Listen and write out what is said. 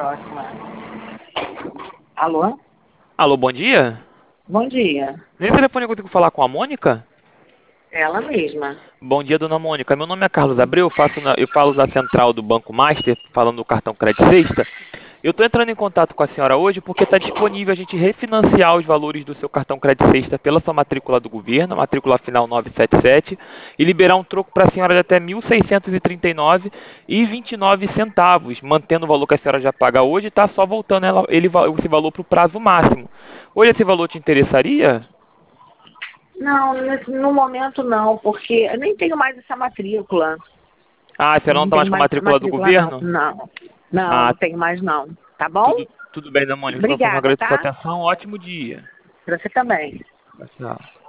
próxima. Alô? Alô, bom dia. Bom dia. Nesse telefone eu consigo falar com a Mônica? Ela mesma. Bom dia, dona Mônica. Meu nome é Carlos Abreu, eu falo da central do Banco Master, falando do cartão Crédito Sexta. Eu estou entrando em contato com a senhora hoje porque está disponível a gente refinanciar os valores do seu cartão Crédito Sexta pela sua matrícula do governo, matrícula final 977, e liberar um troco para a senhora de até R$ 1.639,29, mantendo o valor que a senhora já paga hoje e está só voltando esse valor para o prazo máximo. Hoje esse valor te interessaria? Não, no momento não, porque eu nem tenho mais essa matrícula. Ah, a senhora não Não está tenho mais com a mais essa matrícula do matrícula, não. governo? Não, não, Ah, não tenho mais não. Tá bom? tudo bem, dona Mônica. De qualquer forma, Obrigada, agradeço a sua tá? atenção. Ótimo dia. Pra você também. Tchau.